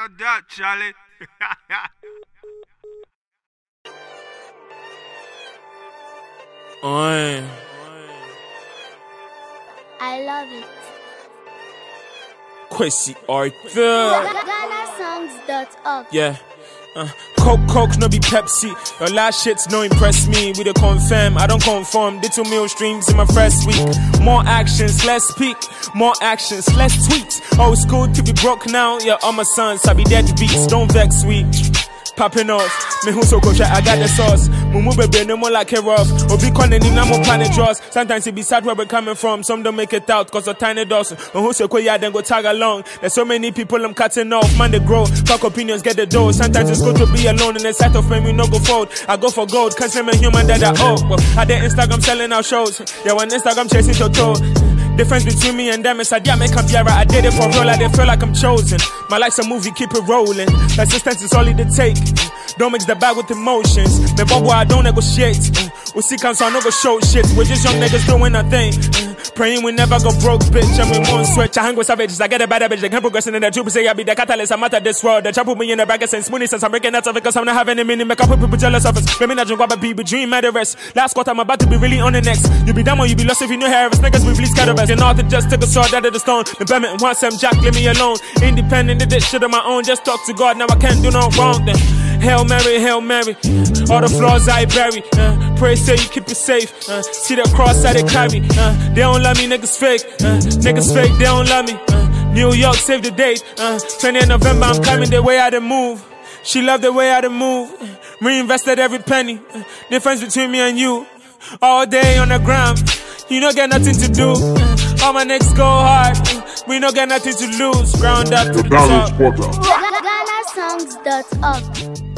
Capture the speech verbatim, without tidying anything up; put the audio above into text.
After that, Charlie. Oi. I love it. Kwesi Arthur. Ghana songs dot org. Yeah. Uh, Coke, Coke, no be Pepsi. Your last shits no impress me. We the confirm, I don't conform. Little meal streams in my first week. More actions, less speak. More actions, less tweets. Old school to be broke now. Yeah, all my sons, I be dead beats. Don't vex, sweet. Popping off, me who so coach, I got the sauce. Mumu baby, no more like a rough. Obi conning in more planet draws. Sometimes it be sad where we're coming from. Some don't make it out cause of tiny dawson. And who so cool, yeah, then go tag along. There's so many people I'm cutting off. Man, they grow. Fuck opinions, get the dough. Sometimes it's good to be alone. In the sight of fame, we no go fold. I go for gold, cause I'm a human that I owe. Well, I did Instagram selling out shows. Yeah, when Instagram chasing your toe. Difference between me and them is I did make up yeah, I did it for real, I did feel like I'm chosen. My life's a movie, keep it rolling. Persistence is all it take. Don't mix the bag with emotions. Me bubble, I don't negotiate. We see cancer, I no go show shit. We're just young niggas doing a thing. Praying we never go broke, bitch. And we won't switch. I hang with savages, I get a better bitch. They can't progress in the truth. Say I be the catalyst, I'm out of this world. They trap put me in the brackets and spoony since I'm breaking out of it. Cause I'm not having any meaning. Make up with people jealous of us. Let me not drink what people dream, matter rest. Last quarter, I'm about to be really on the next. You be dumb or you be lost if you know hair. If niggas, we really scared of us. You know, to just take a sword out of the stone. The Birmingham wants some Jack, leave me alone. Independent, did this shit on my own. Just talk to God, now I can't do no wrong then. Hail Mary, Hail Mary. All the flaws I bury. Uh, pray say you keep it safe. Uh, see the cross I they carry. Uh, they don't love me, niggas fake. Uh, niggas fake, they don't love me. Uh, New York, save the date. Uh, twentieth of November, I'm coming the way I done move. She loved the way I done move. Reinvested every penny. Uh, difference between me and you. All day on the ground. You don't get nothing to do. Uh, all my niggas go hard. Uh, we don't get nothing to lose. Ground up to the top. Ghana songs dot org.